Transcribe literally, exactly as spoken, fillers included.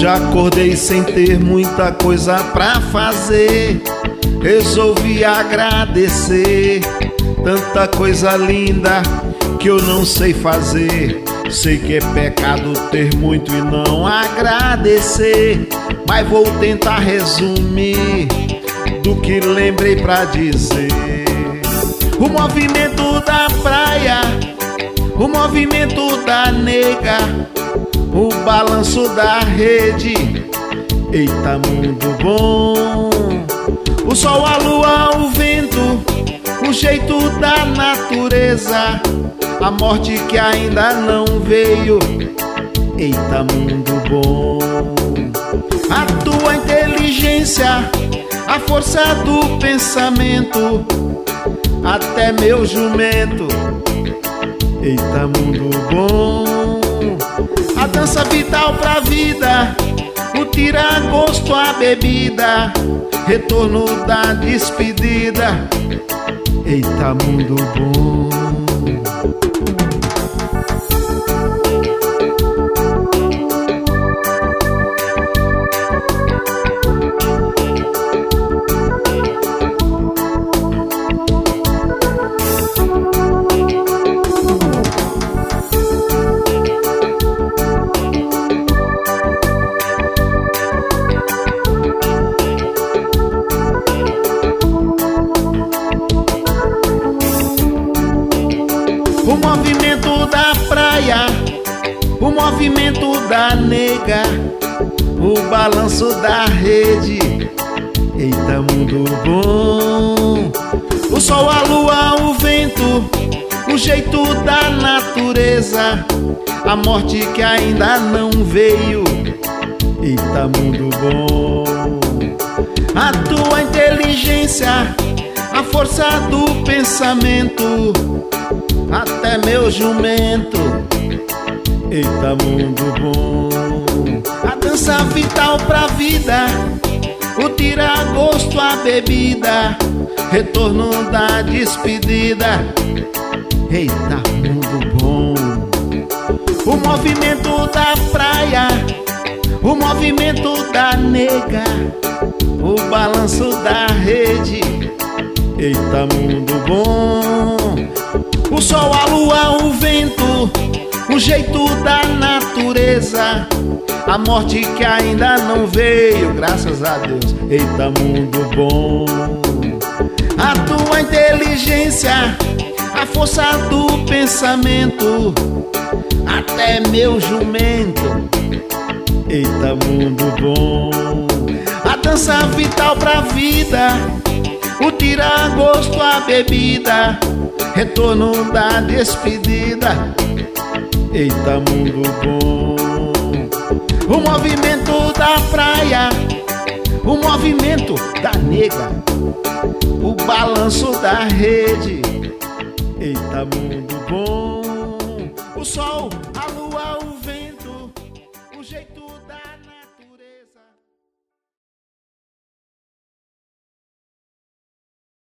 acordei sem ter muita coisa pra fazer. Resolvi agradecer tanta coisa linda que eu não sei fazer. Sei que é pecado ter muito e não agradecer, mas vou tentar resumir do que lembrei pra dizer. O movimento da praia, o movimento da nega, o balanço da rede. Eita, mundo bom! O sol, a lua, o vento, o jeito da natureza, a morte que ainda não veio. Eita, mundo bom! A tua inteligência, a força do pensamento, até meu jumento. Eita, mundo bom! A dança vital pra vida, o tira-gosto, a bebida, retorno da despedida. Eita, mundo bom! O movimento da praia, o movimento da nega, o balanço da rede. Eita, mundo bom! O sol, a lua, o vento, o jeito da natureza, a morte que ainda não veio. Eita, mundo bom! A tua inteligência, a força do pensamento, até meu jumento. Eita, mundo bom! A dança vital pra vida, o tira-gosto, a bebida, retorno da despedida. Eita, mundo bom! O movimento da praia, o movimento da nega, o balanço da rede. Eita, mundo bom! O sol, a lua, o vento, o jeito da natureza, a morte que ainda não veio, graças a Deus. Eita, mundo bom! A tua inteligência, a força do pensamento, até meu jumento. Eita, mundo bom! A dança vital pra vida, o tira-gosto, a bebida, retorno da despedida. Eita, mundo bom! O movimento da praia, o movimento da nega, o balanço da rede. Eita, mundo bom! O sol,